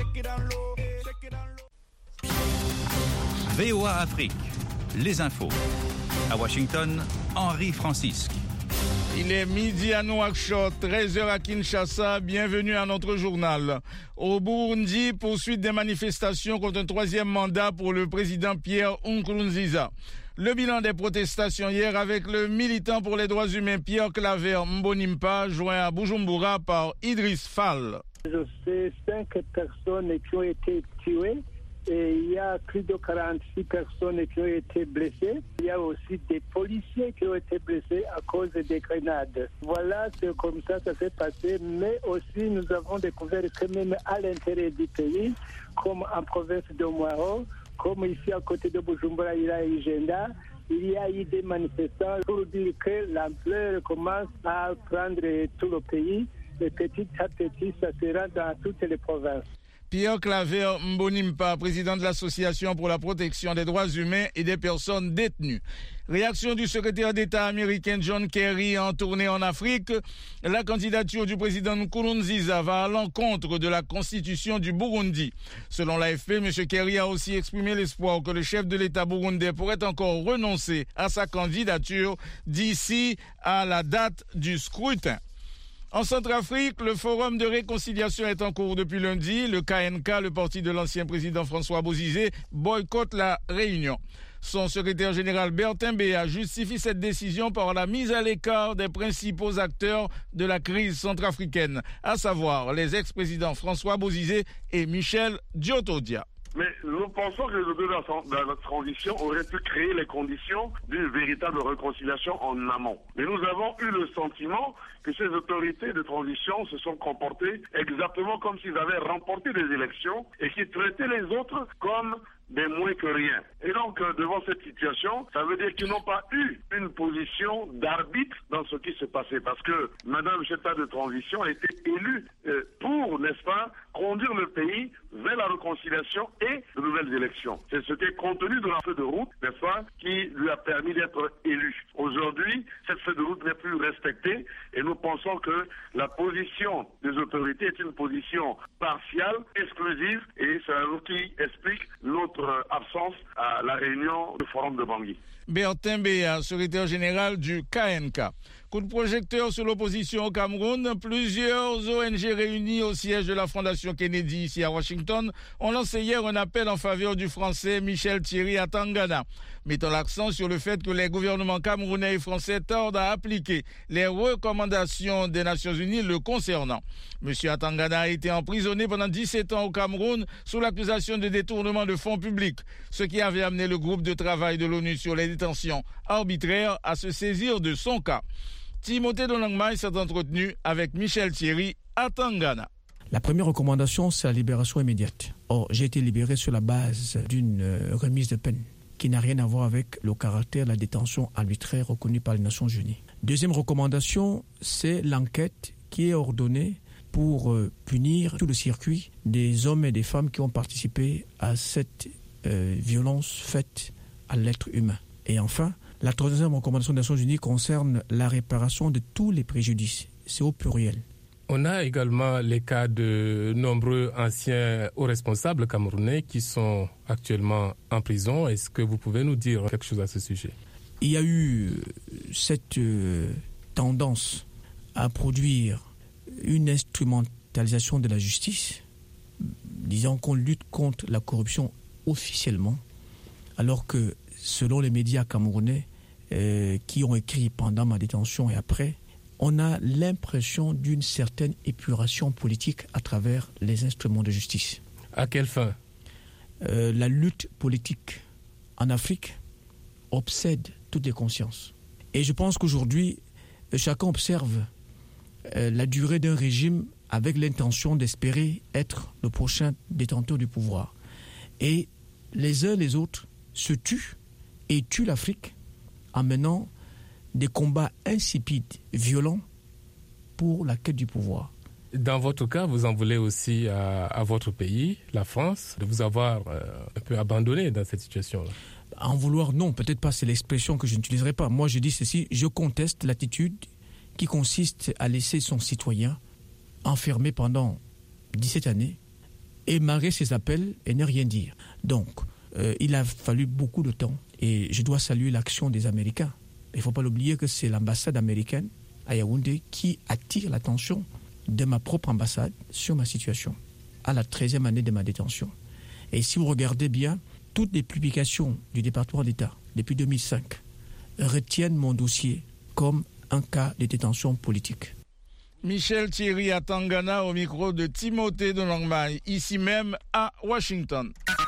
VOA Afrique, les infos. À Washington, Henri Francisque. Il est midi à Nouakchott, 13h à Kinshasa. Bienvenue à notre journal. Au Burundi, poursuite des manifestations contre un troisième mandat pour le président Pierre Nkurunziza. Le bilan des protestations hier avec le militant pour les droits humains Pierre Claver Mbonimpa, joint à Bujumbura par Idriss Fall. Je sais 5 personnes qui ont été tuées. Et il y a plus de 46 personnes qui ont été blessées. Il y a aussi des policiers qui ont été blessés à cause des grenades. Voilà, c'est comme ça s'est passé. Mais aussi, nous avons découvert que même à l'intérieur du pays, comme en province de Moiro, comme ici à côté de Bujumbura, il y a Igenda, il y a eu des manifestants pour dire que l'ampleur commence à prendre tout le pays. Et petit à petit, ça sera dans toutes les provinces. Pierre Claver Mbonimpa, président de l'Association pour la protection des droits humains et des personnes détenues. Réaction du secrétaire d'État américain John Kerry en tournée en Afrique. La candidature du président Nkurunziza va à l'encontre de la constitution du Burundi. Selon l'AFP, M. Kerry a aussi exprimé l'espoir que le chef de l'État burundais pourrait encore renoncer à sa candidature d'ici à la date du scrutin. En Centrafrique, le forum de réconciliation est en cours depuis lundi. Le KNK, le parti de l'ancien président François Bozizé, boycotte la réunion. Son secrétaire général Bertin Béa justifie cette décision par la mise à l'écart des principaux acteurs de la crise centrafricaine, à savoir les ex-présidents François Bozizé et Michel Diotodia. Mais nous pensons que les autorités de la transition auraient pu créer les conditions d'une véritable réconciliation en amont. Mais nous avons eu le sentiment que ces autorités de transition se sont comportées exactement comme s'ils avaient remporté des élections et qui traitaient les autres comme des moins que rien. Et donc, devant cette situation, ça veut dire qu'ils n'ont pas eu une position d'arbitre dans ce qui se passait. Parce que Madame Cheta de transition a été élue pour, n'est-ce pas, conduire le pays vers la réconciliation et de nouvelles élections. C'est ce qui est contenu dans la feuille de route, n'est-ce pas, qui lui a permis d'être élu. Aujourd'hui, cette feuille de route n'est plus respectée et nous pensons que la position des autorités est une position partiale, exclusive, et c'est un outil qui explique notre absence à la réunion du Forum de Bangui. Bertin Béa, secrétaire général du KNK. Coup de projecteur sur l'opposition au Cameroun, plusieurs ONG réunies au siège de la Fondation Kennedy ici à Washington ont lancé hier un appel en faveur du français Michel Thierry Atangana, mettant l'accent sur le fait que les gouvernements camerounais et français tardent à appliquer les recommandations des Nations Unies le concernant. Monsieur Atangana a été emprisonné pendant 17 ans au Cameroun sous l'accusation de détournement de fonds publics, ce qui avait amené le groupe de travail de l'ONU sur les détentions arbitraires à se saisir de son cas. Timothée Donangmai s'est entretenu avec Michel Thierry Atangana. La première recommandation, c'est la libération immédiate. Or, j'ai été libéré sur la base d'une remise de peine qui n'a rien à voir avec le caractère de la détention arbitraire reconnue par les Nations Unies. Deuxième recommandation, c'est l'enquête qui est ordonnée pour punir tout le circuit des hommes et des femmes qui ont participé à cette violence faite à l'être humain. Et enfin, la troisième recommandation des Nations Unies concerne la réparation de tous les préjudices. C'est au pluriel. On a également les cas de nombreux anciens hauts responsables camerounais qui sont actuellement en prison. Est-ce que vous pouvez nous dire quelque chose à ce sujet? Il y a eu cette tendance à produire une instrumentalisation de la justice, disant qu'on lutte contre la corruption officiellement, alors que selon les médias camerounais qui ont écrit pendant ma détention et après, on a l'impression d'une certaine épuration politique à travers les instruments de justice. À quelle fin? La lutte politique en Afrique obsède toutes les consciences. Et je pense qu'aujourd'hui, chacun observe la durée d'un régime avec l'intention d'espérer être le prochain détenteur du pouvoir. Et les uns les autres se tuent et tuent l'Afrique en menant des combats insipides, violents, pour la quête du pouvoir. Dans votre cas, vous en voulez aussi à votre pays, la France, de vous avoir un peu abandonné dans cette situation-là. En vouloir, non, peut-être pas, c'est l'expression que je n'utiliserai pas. Moi, je dis ceci, je conteste l'attitude qui consiste à laisser son citoyen enfermé pendant 17 années émarrer ses appels et ne rien dire. Donc, il a fallu beaucoup de temps. Et je dois saluer l'action des Américains. Il ne faut pas l'oublier que c'est l'ambassade américaine à Yaoundé qui attire l'attention de ma propre ambassade sur ma situation, à la 13e année de ma détention. Et si vous regardez bien, toutes les publications du département d'État depuis 2005 retiennent mon dossier comme un cas de détention politique. Michel Thierry à Tangana au micro de Timothée de Longmaille, ici même à Washington.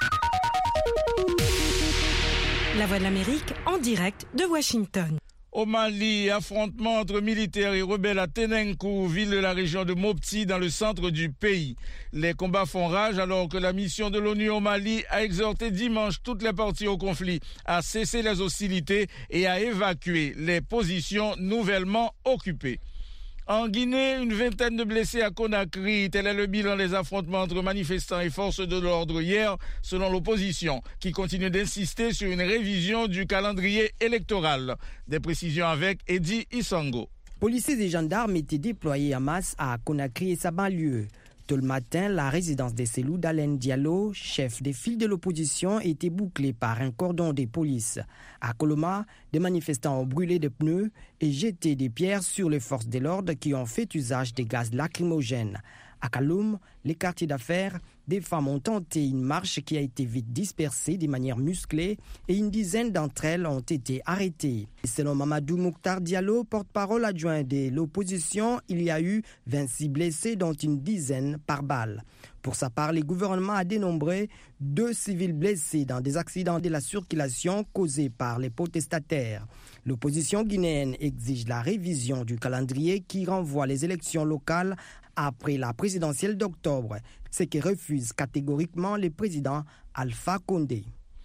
La Voix de l'Amérique en direct de Washington. Au Mali, affrontement entre militaires et rebelles à Tenenkou, ville de la région de Mopti, dans le centre du pays. Les combats font rage alors que la mission de l'ONU au Mali a exhorté dimanche toutes les parties au conflit à cesser les hostilités et à évacuer les positions nouvellement occupées. En Guinée, une vingtaine de blessés à Conakry. Tel est le bilan des affrontements entre manifestants et forces de l'ordre hier, selon l'opposition, qui continue d'insister sur une révision du calendrier électoral. Des précisions avec Eddie Isango. Policiers et gendarmes étaient déployés en masse à Conakry et sa banlieue. Tôt le matin, la résidence des Selou d'Alain Diallo, chef des files de l'opposition, était bouclée par un cordon de police. À Koloma, des manifestants ont brûlé des pneus et jeté des pierres sur les forces de l'ordre qui ont fait usage des gaz lacrymogènes. À Kaloum, les quartiers d'affaires, des femmes ont tenté une marche qui a été vite dispersée de manière musclée et une dizaine d'entre elles ont été arrêtées. Selon Mamadou Mouktar Diallo, porte-parole adjoint de l'opposition, il y a eu 26 blessés dont une dizaine par balle. Pour sa part, le gouvernement a dénombré 2 civils blessés dans des accidents de la circulation causés par les protestataires. L'opposition guinéenne exige la révision du calendrier qui renvoie les élections locales après la présidentielle d'octobre, ce que refuse catégoriquement le président Alpha Condé.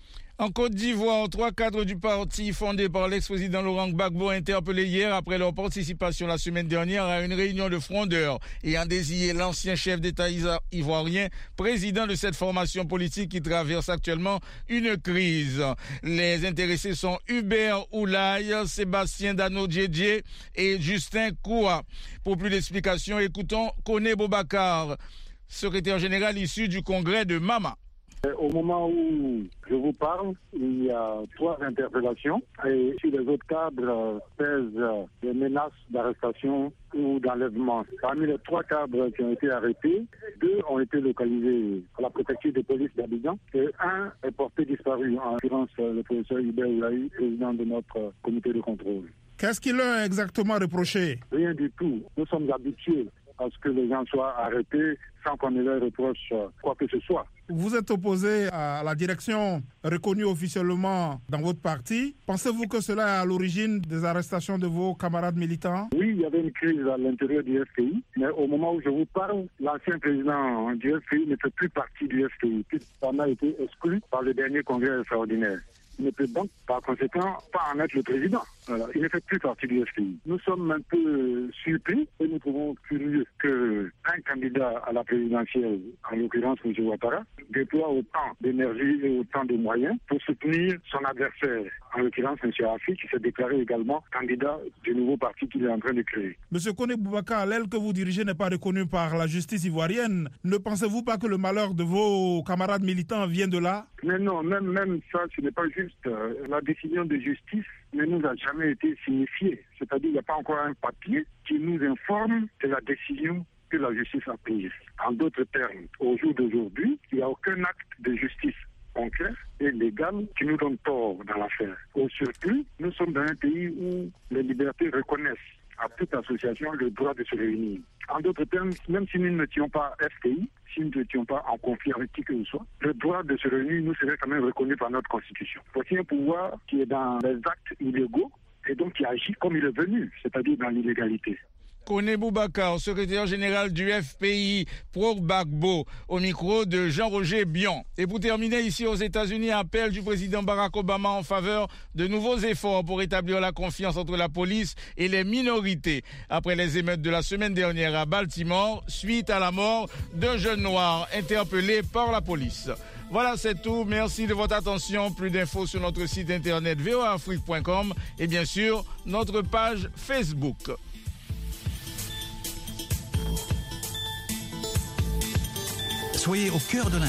En Côte d'Ivoire, 3 cadres du parti fondé par l'ex-président Laurent Gbagbo interpellés hier après leur participation la semaine dernière à une réunion de frondeurs ayant désigné l'ancien chef d'État ivoirien président de cette formation politique qui traverse actuellement une crise. Les intéressés sont Hubert Oulaye, Sébastien Dano-Djedje et Justin Koua. Pour plus d'explications, écoutons Koné Boubacar, secrétaire général issu du congrès de Mama. Au moment où je vous parle, il y a 3 interpellations et sur les autres cadres pèsent des menaces d'arrestation ou d'enlèvement. Parmi les 3 cadres qui ont été arrêtés, 2 ont été localisés à la préfecture de police d'Abidjan et 1 est porté disparu, en l'occurrence le professeur Hubert Oulaye, président de notre comité de contrôle. Qu'est-ce qu'ils leur ont exactement reproché? Rien du tout. Nous sommes habitués à ce que les gens soient arrêtés sans qu'on ne leur reproche quoi que ce soit. Vous êtes opposé à la direction reconnue officiellement dans votre parti. Pensez-vous que cela est à l'origine des arrestations de vos camarades militants? Oui, il y avait une crise à l'intérieur du FPI, mais au moment où je vous parle, l'ancien président du FPI ne fait plus partie du FPI, puisqu'on a été exclu par le dernier congrès extraordinaire. Il ne peut donc, par conséquent, pas en être le président. Voilà. Il ne fait plus partie du FPI. Nous sommes un peu surpris et nous trouvons curieux qu'un candidat à la présidentielle, en l'occurrence M. Ouattara, déploie autant d'énergie et autant de moyens pour soutenir son adversaire, en l'occurrence M. Afi, qui s'est déclaré également candidat du nouveau parti qu'il est en train de créer. M. Koné Boubacar, l'aile que vous dirigez n'est pas reconnue par la justice ivoirienne. Ne pensez-vous pas que le malheur de vos camarades militants vient de là? Mais non, même ça, ce n'est pas juste. La décision de justice ne nous a jamais été signifiée. C'est-à-dire qu'il n'y a pas encore un papier qui nous informe de la décision que la justice a prise. En d'autres termes, au jour d'aujourd'hui, il n'y a aucun acte de justice concret et légal qui nous donne tort dans l'affaire. Au surplus, nous sommes dans un pays où les libertés reconnaissent à toute association le droit de se réunir. En d'autres termes, même si nous n'étions pas FPI, si nous n'étions pas en conflit avec qui que ce soit, le droit de se réunir nous serait quand même reconnu par notre Constitution. Voici un pouvoir qui est dans les actes illégaux et donc qui agit comme il est venu, c'est-à-dire dans l'illégalité. Koné Boubacar, secrétaire général du FPI pro-Gbagbo, au micro de Jean-Roger Bion. Et pour terminer, ici aux États-Unis, appel du président Barack Obama en faveur de nouveaux efforts pour établir la confiance entre la police et les minorités. Après les émeutes de la semaine dernière à Baltimore, suite à la mort d'un jeune noir interpellé par la police. Voilà, c'est tout. Merci de votre attention. Plus d'infos sur notre site internet voaafrique.com et bien sûr, notre page Facebook. Soyez au cœur de